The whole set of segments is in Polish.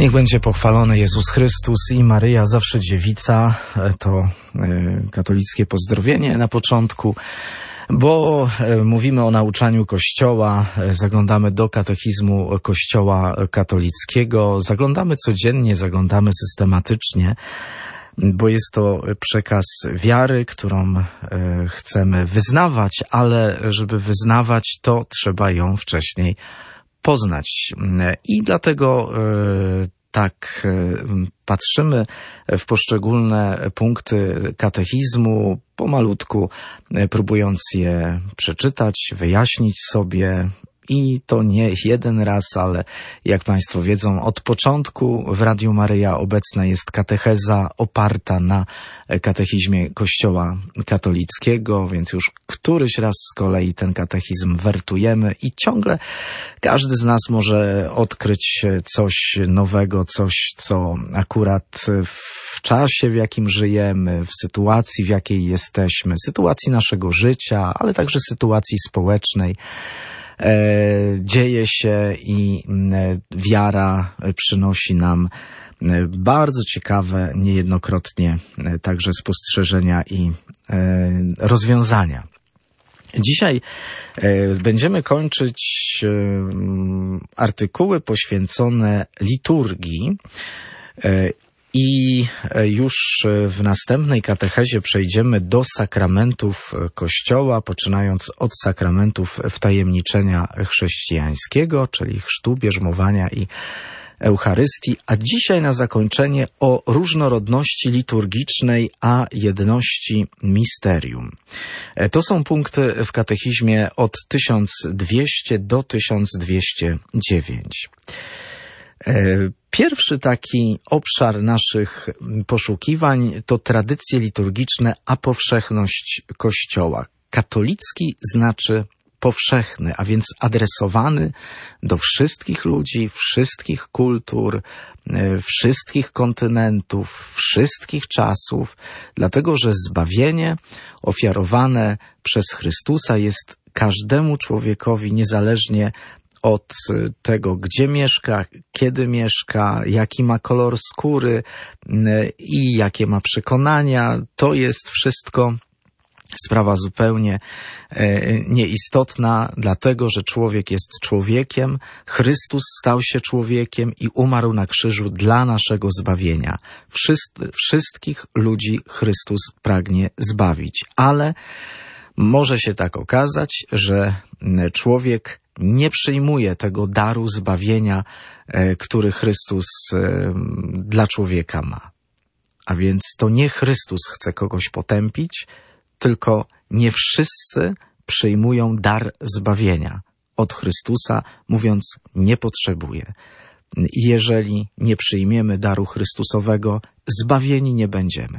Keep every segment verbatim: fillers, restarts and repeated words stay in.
Niech będzie pochwalony Jezus Chrystus i Maryja, zawsze dziewica. To katolickie pozdrowienie na początku, bo mówimy o nauczaniu Kościoła, zaglądamy do katechizmu Kościoła katolickiego, zaglądamy codziennie, zaglądamy systematycznie, bo jest to przekaz wiary, którą chcemy wyznawać, ale żeby wyznawać, to trzeba ją wcześniej poznać. I dlatego tak patrzymy w poszczególne punkty katechizmu, pomalutku próbując je przeczytać, wyjaśnić sobie. I to nie jeden raz, ale jak Państwo wiedzą, od początku w Radiu Maryja obecna jest katecheza oparta na katechizmie Kościoła katolickiego, więc już któryś raz z kolei ten katechizm wertujemy i ciągle każdy z nas może odkryć coś nowego, coś, co akurat w czasie, w jakim żyjemy, w sytuacji, w jakiej jesteśmy, sytuacji naszego życia, ale także sytuacji społecznej, dzieje się i wiara przynosi nam bardzo ciekawe, niejednokrotnie także spostrzeżenia i rozwiązania. Dzisiaj będziemy kończyć artykuły poświęcone liturgii i już w następnej katechezie przejdziemy do sakramentów Kościoła, poczynając od sakramentów wtajemniczenia chrześcijańskiego, czyli chrztu, bierzmowania i Eucharystii, a dzisiaj na zakończenie o różnorodności liturgicznej, a jedności misterium. To są punkty w katechizmie od tysiąc dwieście do tysiąc dwieście dziewięć. Pierwszy taki obszar naszych poszukiwań to tradycje liturgiczne, a powszechność Kościoła. Katolicki znaczy powszechny, a więc adresowany do wszystkich ludzi, wszystkich kultur, wszystkich kontynentów, wszystkich czasów, dlatego że zbawienie ofiarowane przez Chrystusa jest każdemu człowiekowi niezależnie od tego, gdzie mieszka, kiedy mieszka, jaki ma kolor skóry i jakie ma przekonania. To jest wszystko sprawa zupełnie nieistotna, dlatego że człowiek jest człowiekiem. Chrystus stał się człowiekiem i umarł na krzyżu dla naszego zbawienia. Wszyscy, wszystkich ludzi Chrystus pragnie zbawić, ale może się tak okazać, że człowiek nie przyjmuje tego daru zbawienia, który Chrystus dla człowieka ma. A więc to nie Chrystus chce kogoś potępić, tylko nie wszyscy przyjmują dar zbawienia od Chrystusa, mówiąc nie potrzebuję. Jeżeli nie przyjmiemy daru Chrystusowego, zbawieni nie będziemy.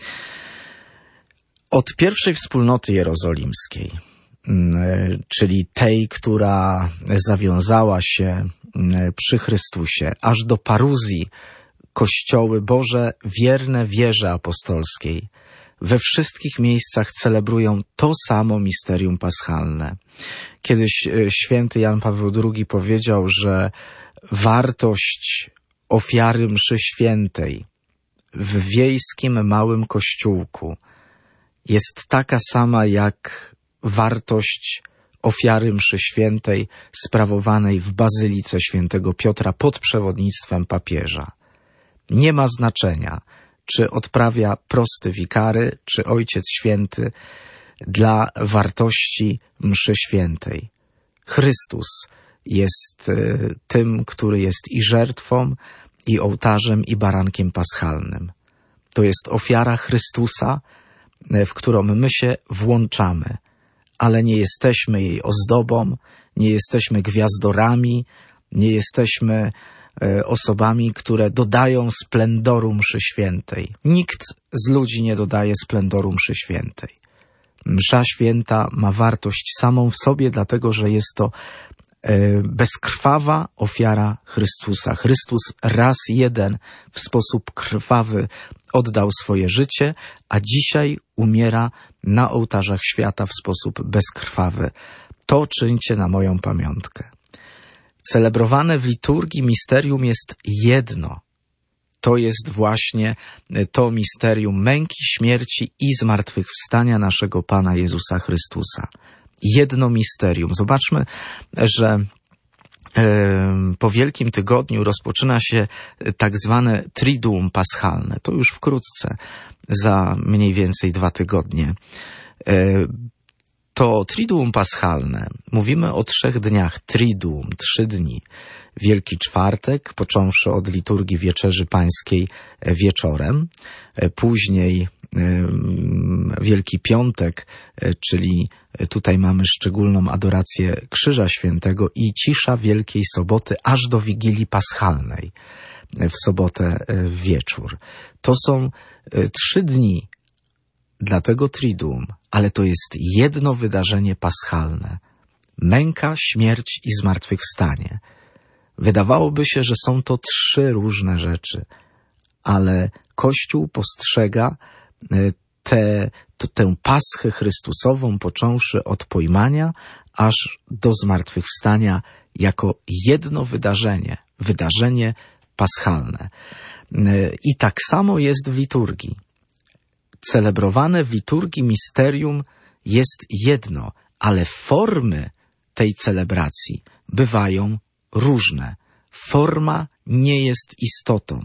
Od pierwszej wspólnoty jerozolimskiej, czyli tej, która zawiązała się przy Chrystusie, aż do paruzji Kościoły Boże wierne wierze apostolskiej, we wszystkich miejscach celebrują to samo misterium paschalne. Kiedyś święty Jan Paweł drugi powiedział, że wartość ofiary mszy świętej w wiejskim małym kościółku jest taka sama jak wartość ofiary mszy świętej sprawowanej w Bazylice Świętego Piotra pod przewodnictwem papieża. Nie ma znaczenia, czy odprawia prosty wikary, czy Ojciec Święty dla wartości mszy świętej. Chrystus jest tym, który jest i żertwą, i ołtarzem, i barankiem paschalnym. To jest ofiara Chrystusa, w którą my się włączamy, ale nie jesteśmy jej ozdobą, nie jesteśmy gwiazdorami, nie jesteśmy osobami, które dodają splendoru mszy świętej. Nikt z ludzi nie dodaje splendoru mszy świętej. Msza święta ma wartość samą w sobie, dlatego że jest to bezkrwawa ofiara Chrystusa. Chrystus raz jeden w sposób krwawy oddał swoje życie, a dzisiaj umiera na ołtarzach świata w sposób bezkrwawy. To czyńcie na moją pamiątkę. Celebrowane w liturgii misterium jest jedno. To jest właśnie to misterium męki, śmierci i zmartwychwstania naszego Pana Jezusa Chrystusa. Jedno misterium. Zobaczmy, że po Wielkim Tygodniu rozpoczyna się tak zwane Triduum Paschalne. To już wkrótce, za mniej więcej dwa tygodnie. To Triduum Paschalne, mówimy o trzech dniach, Triduum, trzy dni. Wielki Czwartek, począwszy od liturgii Wieczerzy Pańskiej wieczorem, później Wielki Piątek, czyli tutaj mamy szczególną adorację Krzyża Świętego i cisza Wielkiej Soboty aż do Wigilii Paschalnej w sobotę wieczór. To są trzy dni dla tego Triduum, ale to jest jedno wydarzenie paschalne. Męka, śmierć i zmartwychwstanie. Wydawałoby się, że są to trzy różne rzeczy, ale Kościół postrzega tę, tę Paschę Chrystusową, począwszy od pojmania aż do zmartwychwstania, jako jedno wydarzenie, wydarzenie paschalne. I tak samo jest w liturgii. Celebrowane w liturgii misterium jest jedno, ale formy tej celebracji bywają różne. Forma nie jest istotą.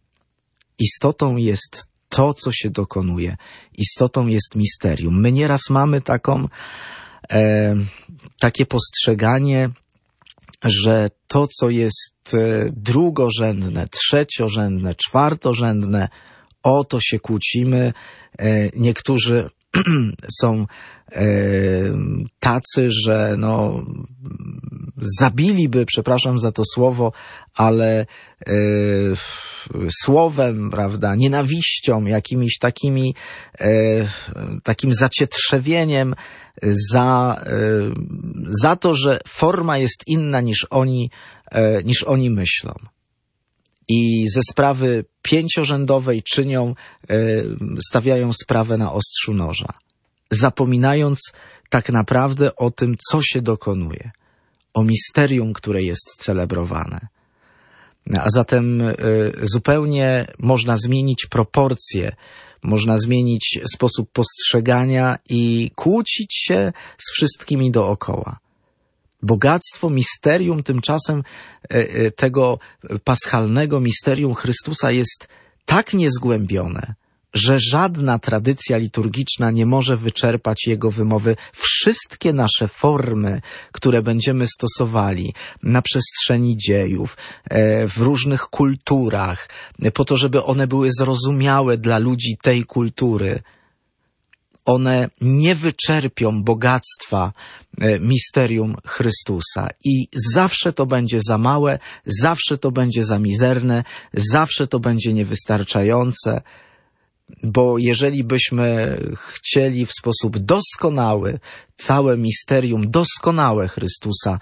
Istotą jest to, co się dokonuje. Istotą jest misterium. My nieraz mamy taką, e, takie postrzeganie, że to, co jest drugorzędne, trzeciorzędne, czwartorzędne, o to się kłócimy. E, niektórzy są e, tacy, że no zabiliby, przepraszam za to słowo, ale e, słowem, prawda, nienawiścią, jakimiś takimi, e, takim zacietrzewieniem za, e, za to, że forma jest inna niż oni, e, niż oni myślą. I ze sprawy pięciorzędowej czynią, e, stawiają sprawę na ostrzu noża, zapominając tak naprawdę o tym, co się dokonuje, o misterium, które jest celebrowane. A zatem y, zupełnie można zmienić proporcje, można zmienić sposób postrzegania i kłócić się z wszystkimi dookoła. Bogactwo, misterium tymczasem y, y, tego paschalnego misterium Chrystusa jest tak niezgłębione, że żadna tradycja liturgiczna nie może wyczerpać jego wymowy. Wszystkie nasze formy, które będziemy stosowali na przestrzeni dziejów, w różnych kulturach, po to, żeby one były zrozumiałe dla ludzi tej kultury, one nie wyczerpią bogactwa misterium Chrystusa. I zawsze to będzie za małe, zawsze to będzie za mizerne, zawsze to będzie niewystarczające. Bo jeżeli byśmy chcieli w sposób doskonały całe misterium, doskonałe Chrystusa,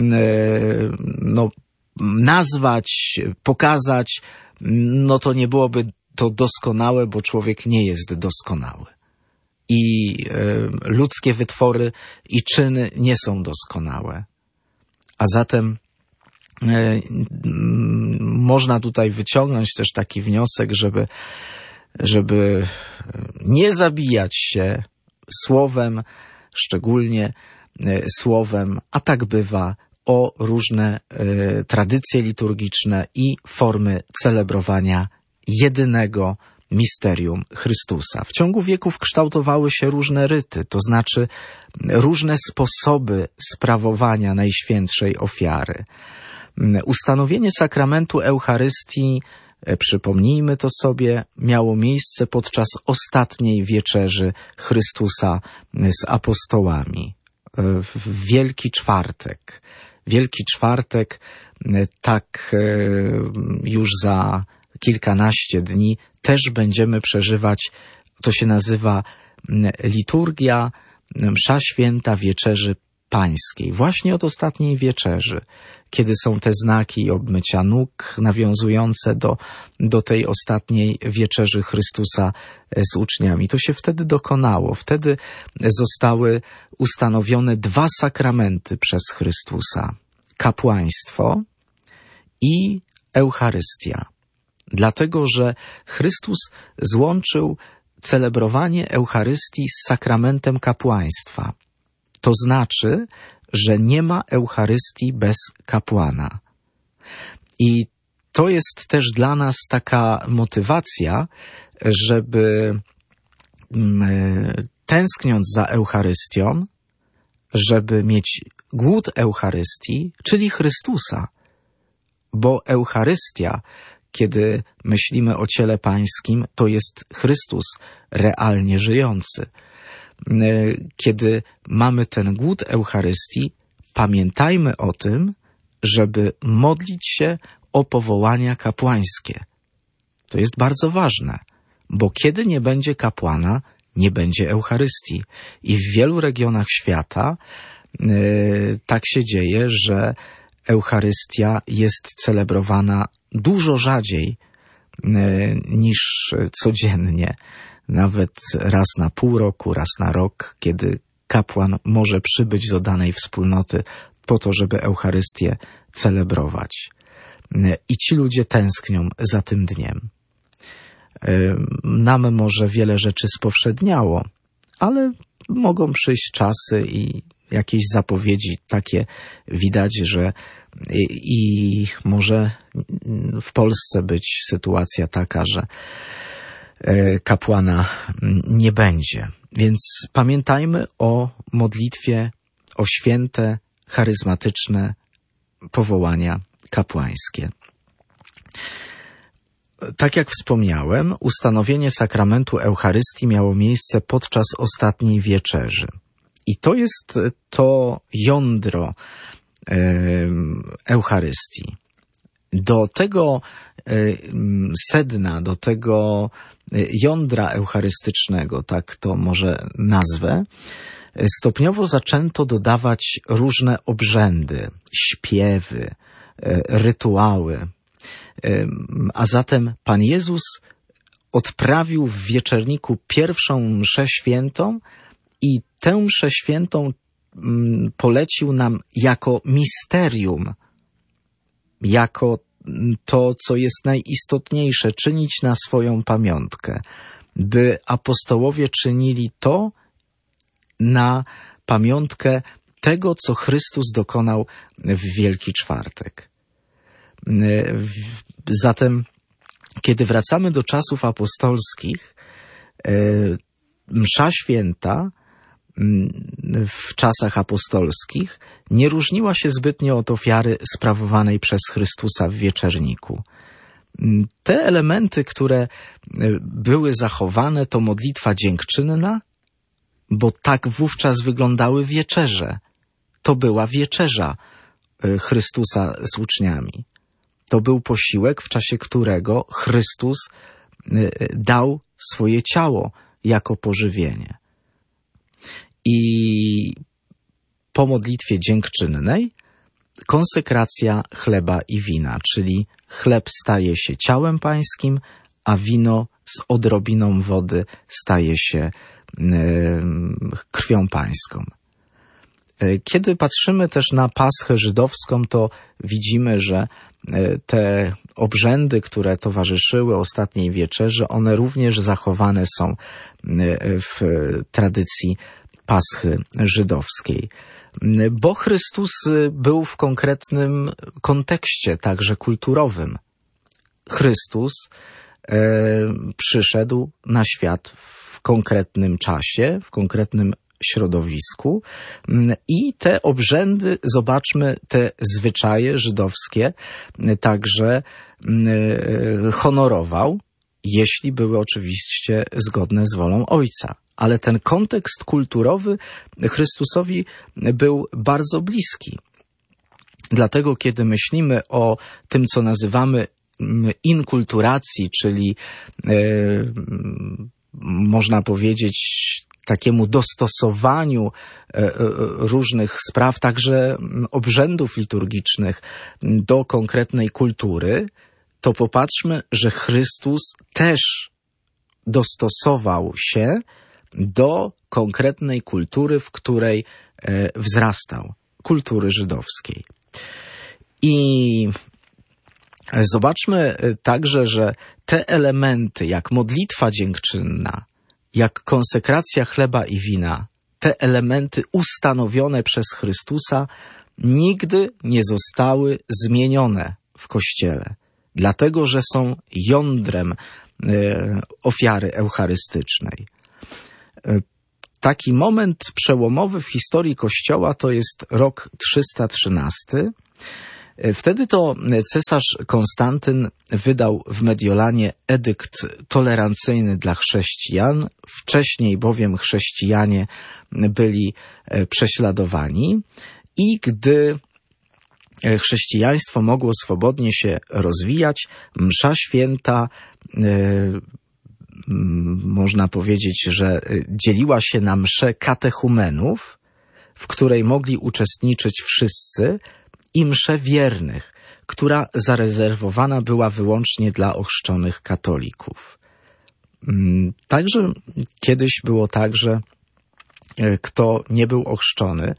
no, nazwać, pokazać, no to nie byłoby to doskonałe, bo człowiek nie jest doskonały. I ludzkie wytwory i czyny nie są doskonałe. A zatem można tutaj wyciągnąć też taki wniosek, żeby żeby nie zabijać się słowem, szczególnie słowem, a tak bywa, o różne y, tradycje liturgiczne i formy celebrowania jedynego misterium Chrystusa. W ciągu wieków kształtowały się różne ryty, to znaczy różne sposoby sprawowania Najświętszej Ofiary. Ustanowienie sakramentu Eucharystii, przypomnijmy to sobie, miało miejsce podczas ostatniej wieczerzy Chrystusa z apostołami. W Wielki Czwartek. Wielki Czwartek, tak już za kilkanaście dni, też będziemy przeżywać, to się nazywa liturgia, msza święta Wieczerzy Pańskiej. Właśnie od ostatniej wieczerzy, kiedy są te znaki obmycia nóg nawiązujące do, do tej ostatniej wieczerzy Chrystusa z uczniami. To się wtedy dokonało. Wtedy zostały ustanowione dwa sakramenty przez Chrystusa. kapłaństwo i Eucharystia. Dlatego, że Chrystus złączył celebrowanie Eucharystii z sakramentem kapłaństwa. To znaczy, że nie ma Eucharystii bez kapłana. I to jest też dla nas taka motywacja, żeby tęskniąc za Eucharystią, żeby mieć głód Eucharystii, czyli Chrystusa. Bo Eucharystia, kiedy myślimy o ciele pańskim, to jest Chrystus realnie żyjący. Kiedy mamy ten głód Eucharystii, pamiętajmy o tym, żeby modlić się o powołania kapłańskie. To jest bardzo ważne, bo kiedy nie będzie kapłana, nie będzie Eucharystii. I w wielu regionach świata yy, tak się dzieje, że Eucharystia jest celebrowana dużo rzadziej yy, niż codziennie. Nawet raz na pół roku, raz na rok, kiedy kapłan może przybyć do danej wspólnoty po to, żeby Eucharystię celebrować. I ci ludzie tęsknią za tym dniem. Nam może wiele rzeczy spowszedniało, ale mogą przyjść czasy i jakieś zapowiedzi takie widać, że i, i może w Polsce być sytuacja taka, że kapłana nie będzie. Więc pamiętajmy o modlitwie, o święte, charyzmatyczne powołania kapłańskie. Tak jak wspomniałem, ustanowienie sakramentu Eucharystii miało miejsce podczas ostatniej wieczerzy. I to jest to jądro Eucharystii. Do tego sedna, do tego jądra eucharystycznego, tak to może nazwę, stopniowo zaczęto dodawać różne obrzędy, śpiewy, rytuały. A zatem Pan Jezus odprawił w wieczerniku pierwszą mszę świętą i tę mszę świętą polecił nam jako misterium, jako to, co jest najistotniejsze, czynić na swoją pamiątkę, by apostołowie czynili to na pamiątkę tego, co Chrystus dokonał w Wielki Czwartek. Zatem, kiedy wracamy do czasów apostolskich, msza święta w czasach apostolskich nie różniła się zbytnio od ofiary sprawowanej przez Chrystusa w wieczerniku. Te elementy, które były zachowane, to modlitwa dziękczynna, bo tak wówczas wyglądały wieczerze. To była wieczerza Chrystusa z uczniami. To był posiłek, w czasie którego Chrystus dał swoje ciało jako pożywienie. I po modlitwie dziękczynnej konsekracja chleba i wina, czyli chleb staje się ciałem pańskim, a wino z odrobiną wody staje się krwią pańską. Kiedy patrzymy też na Paschę żydowską, to widzimy, że te obrzędy, które towarzyszyły ostatniej wieczerzy, one również zachowane są w tradycji Paschy żydowskiej. Bo Chrystus był w konkretnym kontekście, także kulturowym. Chrystus e, przyszedł na świat w konkretnym czasie, w konkretnym środowisku i te obrzędy, zobaczmy, te zwyczaje żydowskie także honorował, jeśli były oczywiście zgodne z wolą Ojca. Ale ten kontekst kulturowy Chrystusowi był bardzo bliski. Dlatego, kiedy myślimy o tym, co nazywamy inkulturacji, czyli e, można powiedzieć takiemu dostosowaniu e, różnych spraw, także obrzędów liturgicznych do konkretnej kultury, to popatrzmy, że Chrystus też dostosował się do konkretnej kultury, w której e, wzrastał, kultury żydowskiej. I zobaczmy także, że te elementy, jak modlitwa dziękczynna, jak konsekracja chleba i wina, te elementy ustanowione przez Chrystusa nigdy nie zostały zmienione w Kościele, dlatego że są jądrem ofiary eucharystycznej. Taki moment przełomowy w historii Kościoła to jest rok trzysta trzynasty. Wtedy to cesarz Konstantyn wydał w Mediolanie edykt tolerancyjny dla chrześcijan. Wcześniej bowiem chrześcijanie byli prześladowani i gdy chrześcijaństwo mogło swobodnie się rozwijać, msza święta, można powiedzieć, że dzieliła się na mszę katechumenów, w której mogli uczestniczyć wszyscy, i mszę wiernych, która zarezerwowana była wyłącznie dla ochrzczonych katolików. Także kiedyś było tak, że kto nie był ochrzczony,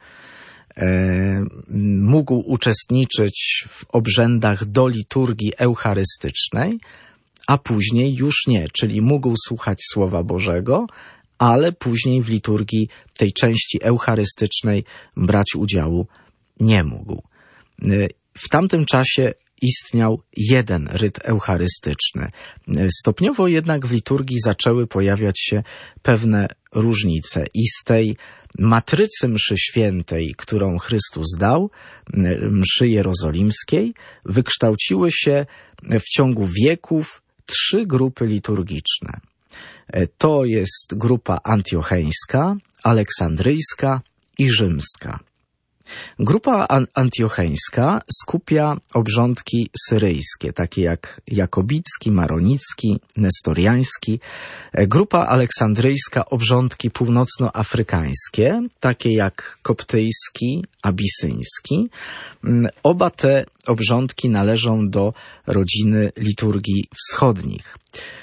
mógł uczestniczyć w obrzędach do liturgii eucharystycznej, a później już nie, czyli mógł słuchać Słowa Bożego, ale później w liturgii tej części eucharystycznej brać udziału nie mógł. W tamtym czasie istniał jeden ryt eucharystyczny. Stopniowo jednak w liturgii zaczęły pojawiać się pewne różnice i z tej matrycy mszy świętej, którą Chrystus dał, mszy jerozolimskiej, wykształciły się w ciągu wieków trzy grupy liturgiczne. To jest grupa antiocheńska, aleksandryjska i rzymska. Grupa antiocheńska skupia obrządki syryjskie, takie jak jakobicki, maronicki, nestoriański. Grupa aleksandryjska obrządki północnoafrykańskie, takie jak koptyjski, abisyński. Oba te obrządki należą do rodziny liturgii wschodnich.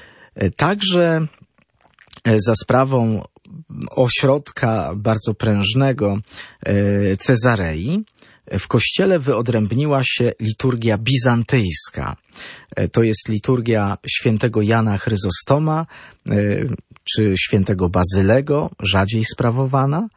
Także za sprawą ośrodka bardzo prężnego Cezarei w Kościele wyodrębniła się liturgia bizantyjska. To jest liturgia świętego Jana Chryzostoma czy świętego Bazylego, rzadziej sprawowana.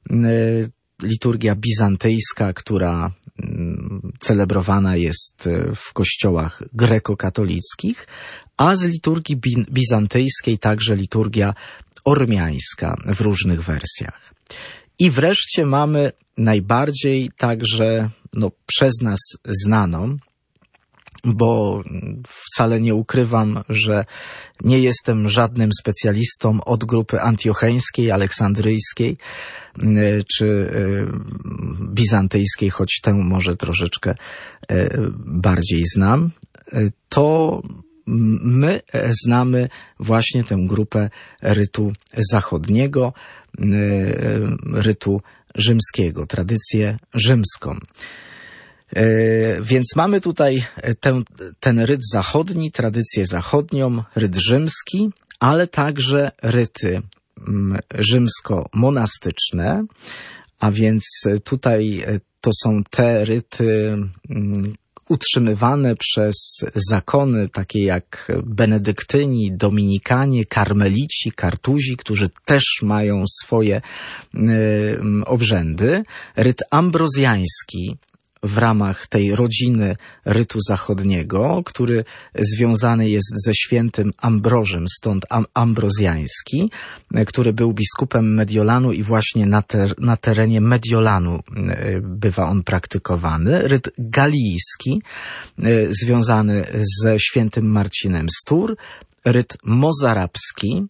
Liturgia bizantyjska, która celebrowana jest w kościołach grekokatolickich, a z liturgii bizantyjskiej także liturgia ormiańska w różnych wersjach. I wreszcie mamy najbardziej także no, przez nas znaną, bo wcale nie ukrywam, że nie jestem żadnym specjalistą od grupy antiocheńskiej, aleksandryjskiej czy bizantyjskiej, choć tę może troszeczkę bardziej znam, to my znamy właśnie tę grupę rytu zachodniego, rytu rzymskiego, tradycję rzymską. Więc mamy tutaj ten, ten ryt zachodni, tradycję zachodnią, ryt rzymski, ale także ryty rzymsko-monastyczne, a więc tutaj to są te ryty utrzymywane przez zakony takie jak benedyktyni, dominikanie, karmelici, kartuzi, którzy też mają swoje y, obrzędy. Ryt ambrozjański w ramach tej rodziny rytu zachodniego, który związany jest ze świętym Ambrożem, stąd am- ambrozjański, który był biskupem Mediolanu i właśnie na, ter- na terenie Mediolanu bywa on praktykowany. Ryt galijski, związany ze świętym Marcinem z Tours. Ryt mozarabski,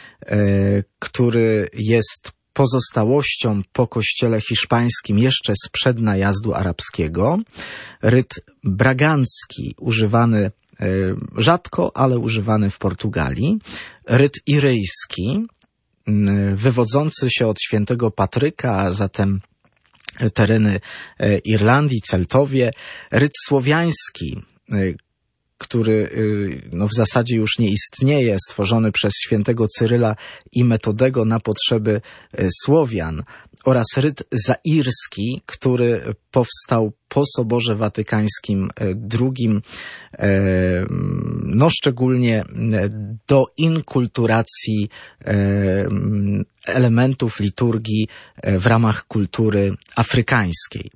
który jest pozostałością po kościele hiszpańskim jeszcze sprzed najazdu arabskiego. Ryt bragancki, używany rzadko, ale używany w Portugalii. Ryt iryjski, wywodzący się od świętego Patryka, a zatem tereny Irlandii, Celtowie. Ryt słowiański, który no, w zasadzie już nie istnieje, stworzony przez świętego Cyryla i Metodego na potrzeby Słowian, oraz ryt zairski, który powstał po Soborze Watykańskim drugim, no szczególnie do inkulturacji elementów liturgii w ramach kultury afrykańskiej.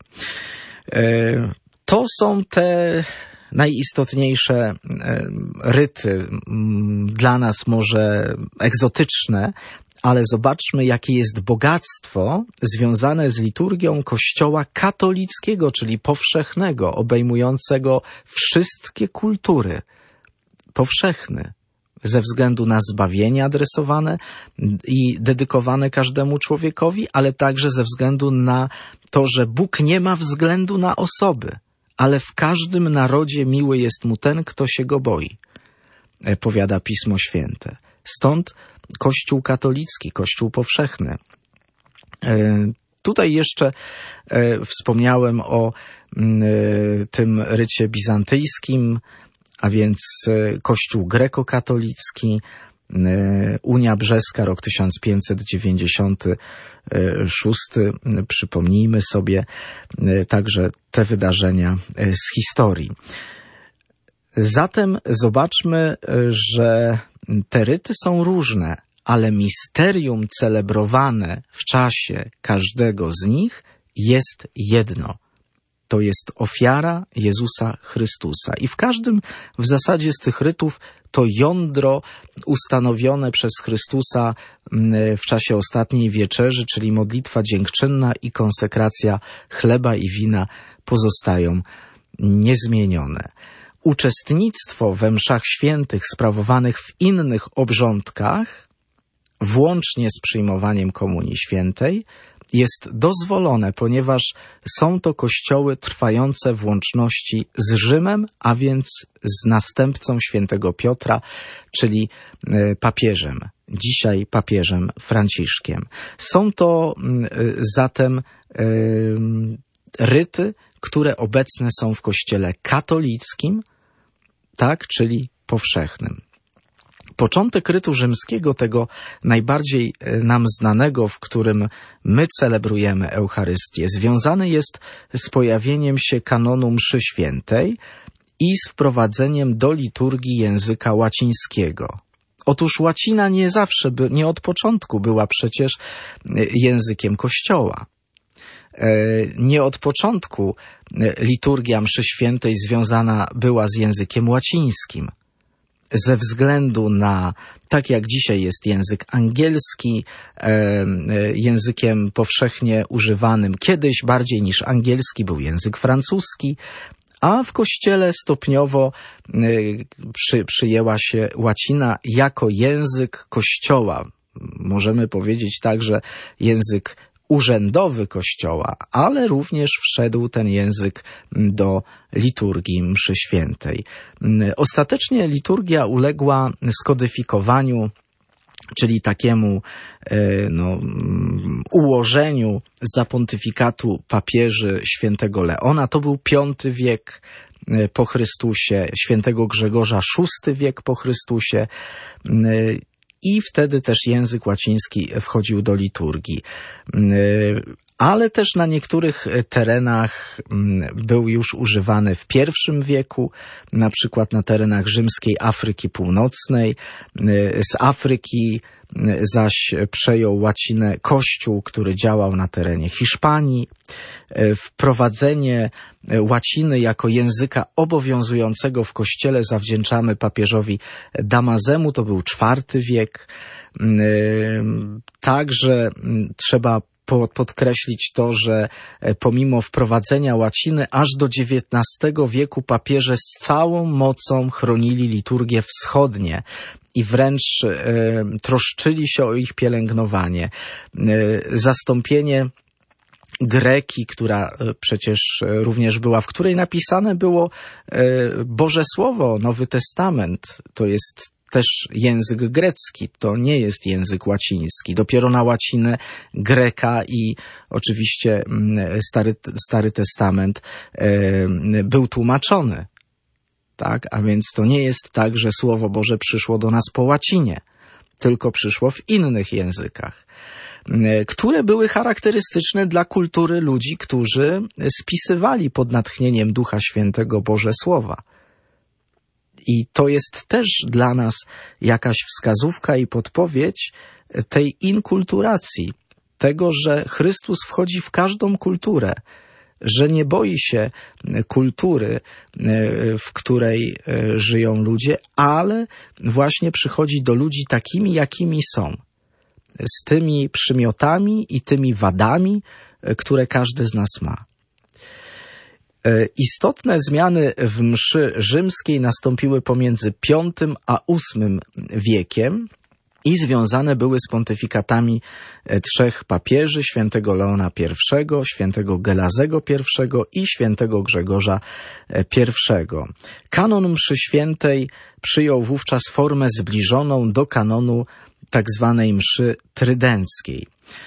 To są te najistotniejsze ryty, dla nas może egzotyczne, ale zobaczmy, jakie jest bogactwo związane z liturgią Kościoła katolickiego, czyli powszechnego, obejmującego wszystkie kultury. Powszechny, ze względu na zbawienie adresowane i dedykowane każdemu człowiekowi, ale także ze względu na to, że Bóg nie ma względu na osoby, ale w każdym narodzie miły jest mu ten, kto się go boi, powiada Pismo Święte. Stąd Kościół katolicki, Kościół powszechny. Tutaj jeszcze wspomniałem o tym rycie bizantyjskim, a więc Kościół grekokatolicki, Unia Brzeska, rok tysiąc pięćset dziewięćdziesiąty szósty. Przypomnijmy sobie także te wydarzenia z historii. Zatem zobaczmy, że te ryty są różne, ale misterium celebrowane w czasie każdego z nich jest jedno. To jest ofiara Jezusa Chrystusa. I w każdym w zasadzie z tych rytów to jądro ustanowione przez Chrystusa w czasie ostatniej wieczerzy, czyli modlitwa dziękczynna i konsekracja chleba i wina, pozostają niezmienione. Uczestnictwo we mszach świętych sprawowanych w innych obrządkach, włącznie z przyjmowaniem Komunii Świętej, jest dozwolone, ponieważ są to kościoły trwające w łączności z Rzymem, a więc z następcą świętego Piotra, czyli papieżem, dzisiaj papieżem Franciszkiem. Są to zatem ryty, które obecne są w Kościele katolickim, tak, czyli powszechnym. Początek rytu rzymskiego, tego najbardziej nam znanego, w którym my celebrujemy Eucharystię, związany jest z pojawieniem się kanonu mszy świętej i z wprowadzeniem do liturgii języka łacińskiego. Otóż łacina nie zawsze, nie od początku była przecież językiem Kościoła. Nie od początku liturgia mszy świętej związana była z językiem łacińskim. Ze względu na, tak jak dzisiaj jest język angielski, językiem powszechnie używanym, kiedyś bardziej niż angielski był język francuski, a w Kościele stopniowo przy, przyjęła się łacina jako język Kościoła. Możemy powiedzieć także język urzędowy Kościoła, ale również wszedł ten język do liturgii mszy świętej. Ostatecznie liturgia uległa skodyfikowaniu, czyli takiemu no, ułożeniu za pontyfikatu papieży świętego Leona. To był piąty wiek po Chrystusie, świętego Grzegorza szósty wiek po Chrystusie. I wtedy też język łaciński wchodził do liturgii. Ale też na niektórych terenach był już używany w pierwszym wieku, na przykład na terenach rzymskiej Afryki Północnej. Z Afryki zaś przejął łacinę Kościół, który działał na terenie Hiszpanii. Wprowadzenie łaciny jako języka obowiązującego w Kościele zawdzięczamy papieżowi Damazemu, to był czwarty wiek. Także trzeba podkreślić to, że pomimo wprowadzenia łaciny aż do dziewiętnastego wieku papieże z całą mocą chronili liturgie wschodnie i wręcz e, troszczyli się o ich pielęgnowanie. E, zastąpienie greki, która przecież również była, w której napisane było e, Boże Słowo, Nowy Testament, to jest też język grecki, to nie jest język łaciński. Dopiero na łacinę Greka i oczywiście Stary, Stary Testament e, był tłumaczony. tak? A więc to nie jest tak, że Słowo Boże przyszło do nas po łacinie, tylko przyszło w innych językach, które były charakterystyczne dla kultury ludzi, którzy spisywali pod natchnieniem Ducha Świętego Boże Słowa. I to jest też dla nas jakaś wskazówka i podpowiedź tej inkulturacji, tego, że Chrystus wchodzi w każdą kulturę, że nie boi się kultury, w której żyją ludzie, ale właśnie przychodzi do ludzi takimi, jakimi są, z tymi przymiotami i tymi wadami, które każdy z nas ma. Istotne zmiany w mszy rzymskiej nastąpiły pomiędzy piątym a ósmym wiekiem i związane były z pontyfikatami trzech papieży, świętego Leona pierwszego, świętego Gelazego pierwszego i świętego Grzegorza pierwszego. Kanon mszy świętej przyjął wówczas formę zbliżoną do kanonu tak zwanej mszy trydenckiej.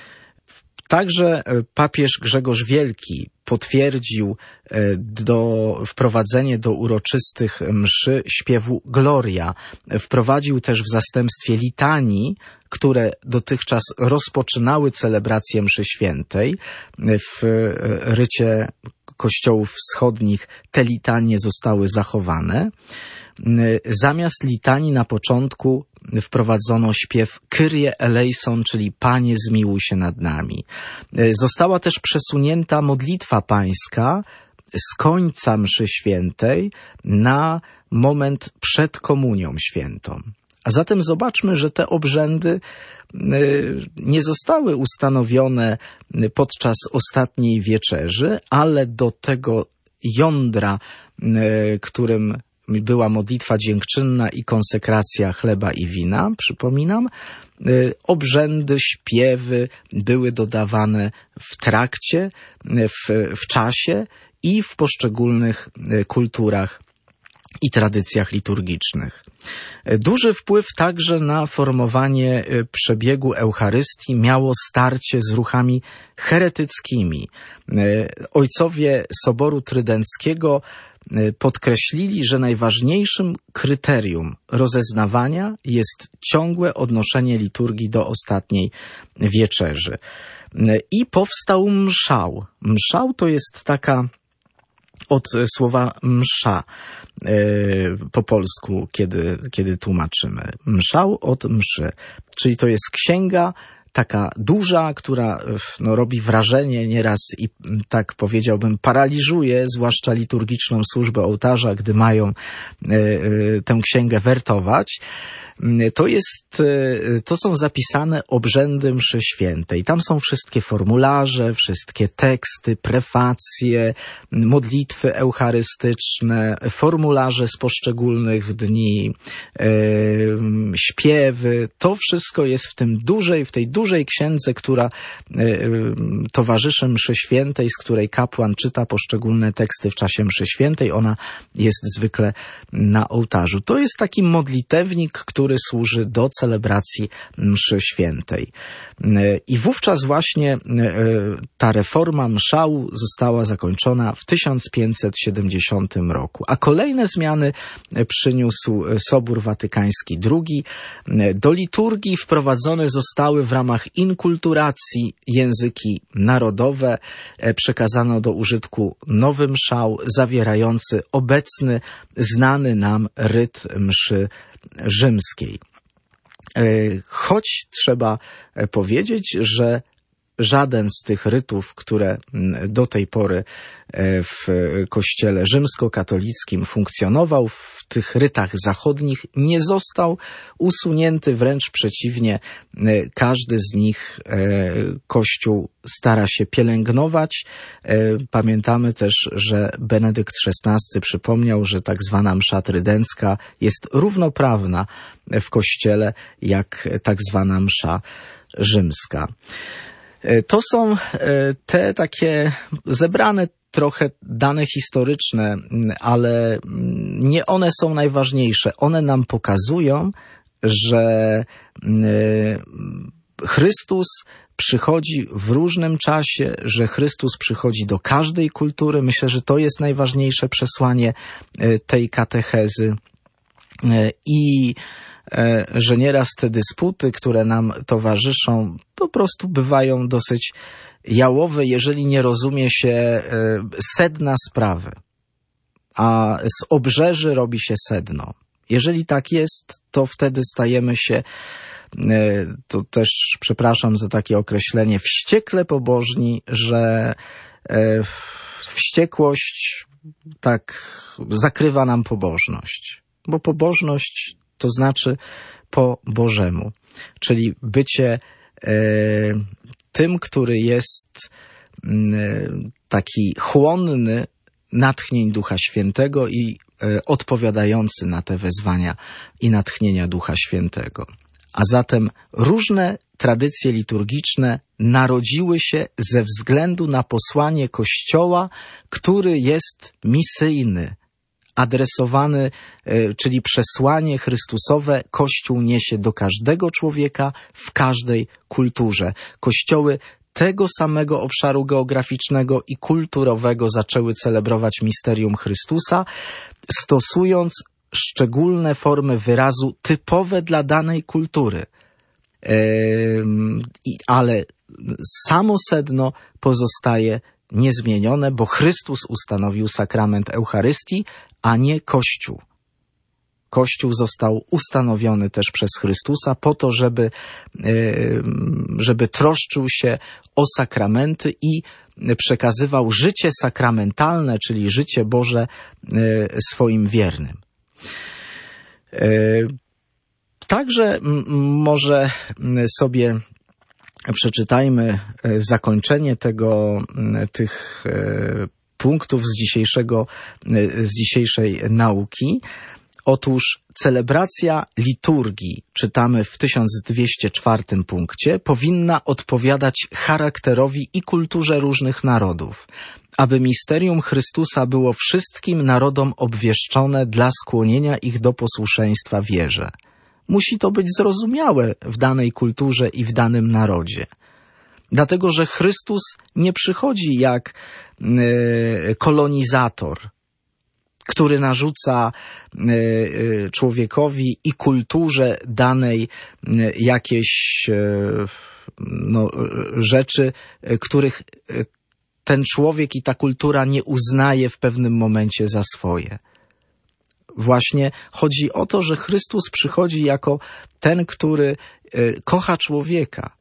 Także papież Grzegorz Wielki potwierdził do, wprowadzenie do uroczystych mszy śpiewu Gloria. Wprowadził też w zastępstwie litanii, które dotychczas rozpoczynały celebrację mszy świętej. W rycie kościołów wschodnich te litanie zostały zachowane. Zamiast litanii na początku wprowadzono śpiew Kyrie eleison, czyli Panie zmiłuj się nad nami. Została też przesunięta modlitwa pańska z końca mszy świętej na moment przed komunią świętą. A zatem zobaczmy, że te obrzędy nie zostały ustanowione podczas ostatniej wieczerzy, ale do tego jądra, którym była modlitwa dziękczynna i konsekracja chleba i wina, przypominam, obrzędy, śpiewy były dodawane w trakcie, w, w czasie i w poszczególnych kulturach i tradycjach liturgicznych. Duży wpływ także na formowanie przebiegu Eucharystii miało starcie z ruchami heretyckimi. Ojcowie Soboru Trydenckiego podkreślili, że najważniejszym kryterium rozeznawania jest ciągłe odnoszenie liturgii do ostatniej wieczerzy. I powstał mszał. Mszał to jest taka od słowa msza po polsku, kiedy, kiedy tłumaczymy. Mszał od mszy, czyli to jest księga taka duża, która no, robi wrażenie nieraz i tak powiedziałbym paraliżuje, zwłaszcza liturgiczną służbę ołtarza, gdy mają y, y, tę księgę wertować. To jest, y, to są zapisane obrzędy mszy świętej. Tam są wszystkie formularze, wszystkie teksty, prefacje, modlitwy eucharystyczne, formularze z poszczególnych dni, y, śpiewy. To wszystko jest w tym dużej, w tej dużej księdze, która y, y, towarzyszy mszy świętej, z której kapłan czyta poszczególne teksty w czasie mszy świętej. Ona jest zwykle na ołtarzu. To jest taki modlitewnik, który służy do celebracji mszy świętej. I wówczas właśnie ta reforma mszału została zakończona w tysiąc pięćset siedemdziesiątym roku. A kolejne zmiany przyniósł Sobór Watykański drugi. Do liturgii wprowadzone zostały w ramach inkulturacji języki narodowe. Przekazano do użytku nowy mszał zawierający obecny, znany nam ryt mszy rzymskiej. Choć trzeba powiedzieć, że żaden z tych rytów, które do tej pory w kościele rzymskokatolickim funkcjonował, w tych rytach zachodnich nie został usunięty, wręcz przeciwnie, każdy z nich Kościół stara się pielęgnować. Pamiętamy też, że Benedykt szesnasty przypomniał, że tak zwana msza trydencka jest równoprawna w Kościele jak tak zwana msza rzymska. To są te takie zebrane trochę dane historyczne, ale nie one są najważniejsze. One nam pokazują, że Chrystus przychodzi w różnym czasie, że Chrystus przychodzi do każdej kultury. Myślę, że to jest najważniejsze przesłanie tej katechezy. I że nieraz te dysputy, które nam towarzyszą, po prostu bywają dosyć jałowe, jeżeli nie rozumie się sedna sprawy. A z obrzeży robi się sedno. Jeżeli tak jest, to wtedy stajemy się, to też przepraszam za takie określenie, wściekle pobożni, że wściekłość tak zakrywa nam pobożność. Bo pobożność to znaczy po Bożemu, czyli bycie tym, który jest taki chłonny natchnień Ducha Świętego i odpowiadający na te wezwania i natchnienia Ducha Świętego. A zatem różne tradycje liturgiczne narodziły się ze względu na posłanie Kościoła, który jest misyjny, adresowany, czyli przesłanie Chrystusowe Kościół niesie do każdego człowieka w każdej kulturze. Kościoły tego samego obszaru geograficznego i kulturowego zaczęły celebrować misterium Chrystusa, stosując szczególne formy wyrazu typowe dla danej kultury. Yy, ale samo sedno pozostaje niezmienione, bo Chrystus ustanowił sakrament Eucharystii, a nie Kościół. Kościół został ustanowiony też przez Chrystusa po to, żeby, żeby troszczył się o sakramenty i przekazywał życie sakramentalne, czyli życie Boże swoim wiernym. Także może sobie przeczytajmy zakończenie tego, tych punktów z dzisiejszego, z dzisiejszej nauki. Otóż celebracja liturgii, czytamy w tysiąc dwieście czwartym punkcie, powinna odpowiadać charakterowi i kulturze różnych narodów, aby misterium Chrystusa było wszystkim narodom obwieszczone dla skłonienia ich do posłuszeństwa wierze. Musi to być zrozumiałe w danej kulturze i w danym narodzie. Dlatego, że Chrystus nie przychodzi jak yy, kolonizator, który narzuca y, człowiekowi i kulturze danej y, jakieś y, no, rzeczy, y, których y, ten człowiek i ta kultura nie uznaje w pewnym momencie za swoje. Właśnie chodzi o to, że Chrystus przychodzi jako ten, który y, kocha człowieka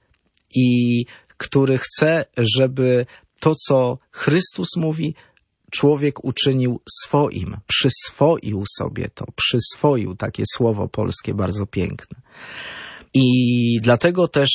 i który chce, żeby to, co Chrystus mówi, człowiek uczynił swoim, przyswoił sobie to, przyswoił, takie słowo polskie bardzo piękne. I dlatego też,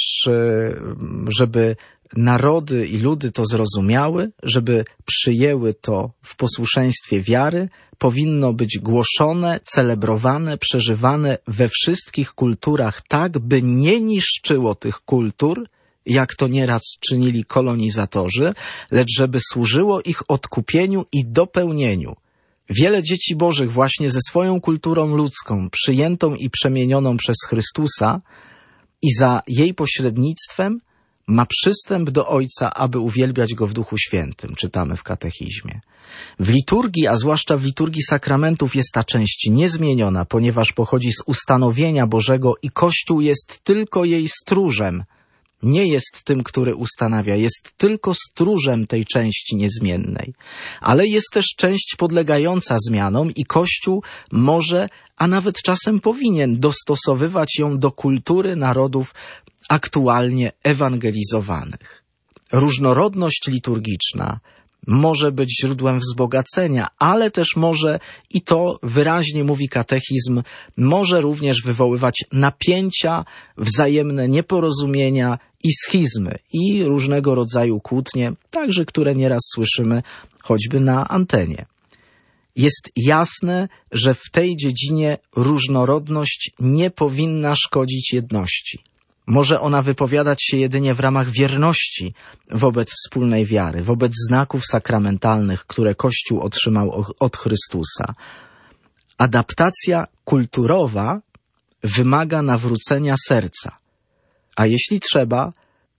żeby narody i ludy to zrozumiały, żeby przyjęły to w posłuszeństwie wiary, powinno być głoszone, celebrowane, przeżywane we wszystkich kulturach tak, by nie niszczyło tych kultur, jak to nieraz czynili kolonizatorzy, lecz żeby służyło ich odkupieniu i dopełnieniu. Wiele dzieci bożych właśnie ze swoją kulturą ludzką, przyjętą i przemienioną przez Chrystusa i za jej pośrednictwem ma przystęp do Ojca, aby uwielbiać Go w Duchu Świętym, czytamy w katechizmie. W liturgii, a zwłaszcza w liturgii sakramentów jest ta część niezmieniona, ponieważ pochodzi z ustanowienia Bożego i Kościół jest tylko jej stróżem. Nie jest tym, który ustanawia, jest tylko stróżem tej części niezmiennej. Ale jest też część podlegająca zmianom i Kościół może, a nawet czasem powinien dostosowywać ją do kultury narodów aktualnie ewangelizowanych. Różnorodność liturgiczna może być źródłem wzbogacenia, ale też może, i to wyraźnie mówi katechizm, może również wywoływać napięcia, wzajemne nieporozumienia i schizmy i różnego rodzaju kłótnie, także które nieraz słyszymy choćby na antenie. Jest jasne, że w tej dziedzinie różnorodność nie powinna szkodzić jedności. Może ona wypowiadać się jedynie w ramach wierności wobec wspólnej wiary, wobec znaków sakramentalnych, które Kościół otrzymał od Chrystusa. Adaptacja kulturowa wymaga nawrócenia serca, a jeśli trzeba,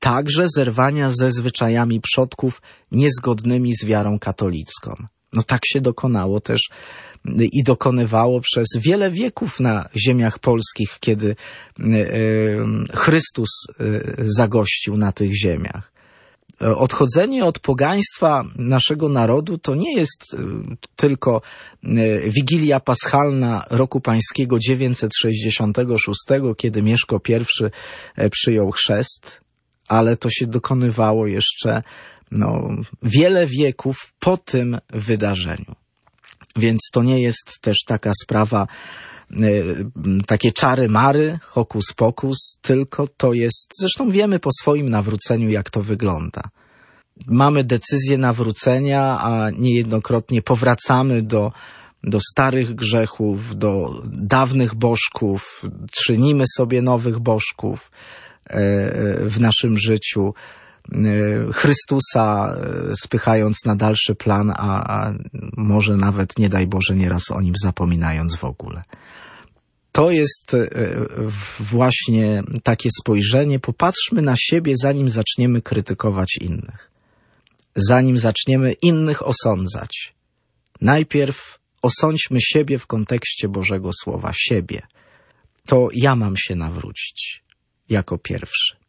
także zerwania ze zwyczajami przodków niezgodnymi z wiarą katolicką. No tak się dokonało też i dokonywało przez wiele wieków na ziemiach polskich, kiedy Chrystus zagościł na tych ziemiach. Odchodzenie od pogaństwa naszego narodu to nie jest tylko Wigilia Paschalna roku pańskiego dziewięćset sześćdziesiątego szóstego, kiedy Mieszko pierwszy przyjął chrzest, ale to się dokonywało jeszcze no, wiele wieków po tym wydarzeniu. Więc to nie jest też taka sprawa, takie czary-mary, hokus pokus, tylko to jest, zresztą wiemy po swoim nawróceniu, jak to wygląda. Mamy decyzję nawrócenia, a niejednokrotnie powracamy do, do starych grzechów, do dawnych bożków, czynimy sobie nowych bożków w naszym życiu, Chrystusa spychając na dalszy plan, a, a może nawet, nie daj Boże, nieraz o nim zapominając w ogóle. To jest właśnie takie spojrzenie. Popatrzmy na siebie, zanim zaczniemy krytykować innych. Zanim zaczniemy innych osądzać. Najpierw osądźmy siebie w kontekście Bożego Słowa. Siebie. To ja mam się nawrócić jako pierwszy.